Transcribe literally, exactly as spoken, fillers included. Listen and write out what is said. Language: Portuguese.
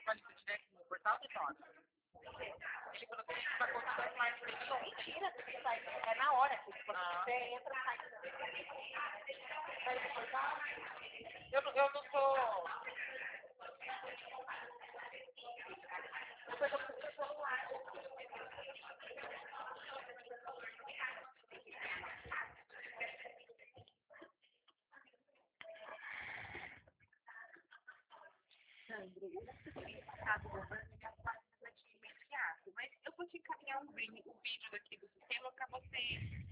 Olha, se eu tiver aqui no portal de nota. Ele falou que a gente vai continuar com mais pessoas. Mentira, você vai, é na hora que Ah. você entra e sai. Vai no portal? Eu, não- eu não sou. Depois eu preciso do celular. Sandro, eu não sei se passado o governo e as páginas vai te imediato, mas eu vou te encaminhar um vídeo, um vídeo daqui do sistema para você